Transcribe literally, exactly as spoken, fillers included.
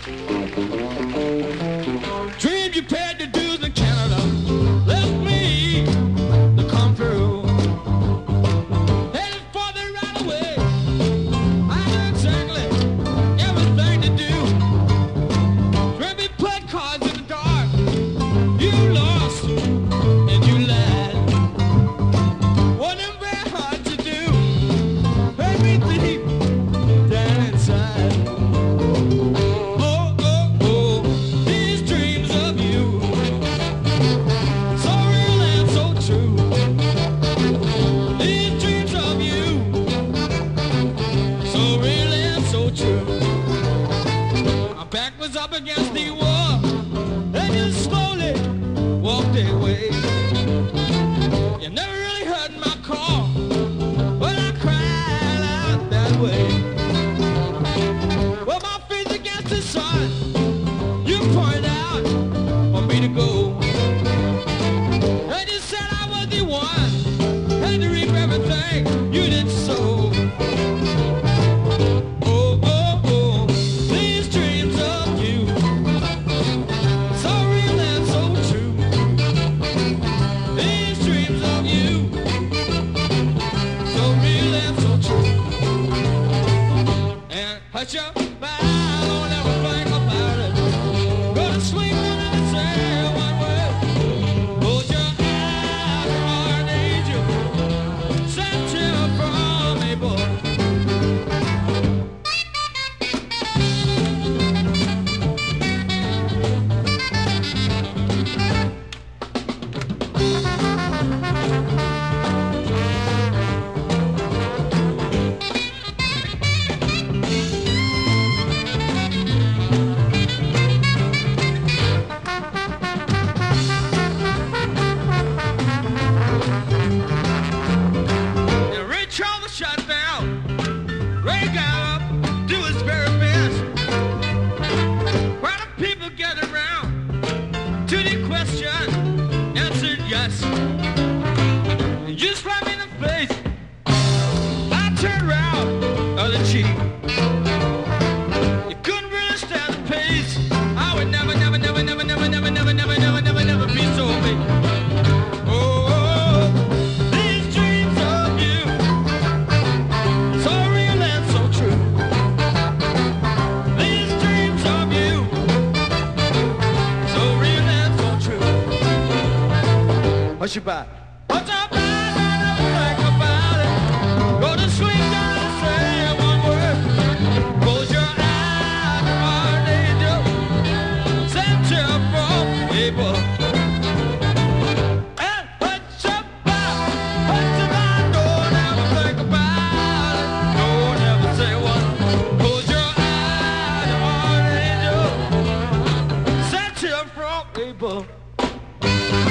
Dreamed you paid the dues in Canada, left me to come through. Headed for the right away, I knew exactly everything to do. Dreamed you played cards in the dark, you lost and you lied. Wasn't very hard to do, made me deep down inside. Up against the wall, and you slowly walked away. You never really heard my call, but I cried out that way. Well, my face against the sun, you pointed out for me to go. And you said I was the one, had to reap everything you did sow. Hush your mind, don't ever think about it. Go to sleep and never say one word. Close your eyes, you're an angel sent here from above. Shut down. Ray got up, do his very best. While the people gathered around to the question, answered yes. And you slapped me in the face. I turned around, other cheek. You couldn't really stand the pace. I would never, never, never, never, never, never, never, never, never, never, never be so big. What's your back? What's up, man? I never think about it. Go to sleep, don't say one word. Close your eyes, you're an angel sent here from above. And what's your back? What's your back? Don't ever think about it. Don't ever say one. Close your eyes, you're an angel sent here from above.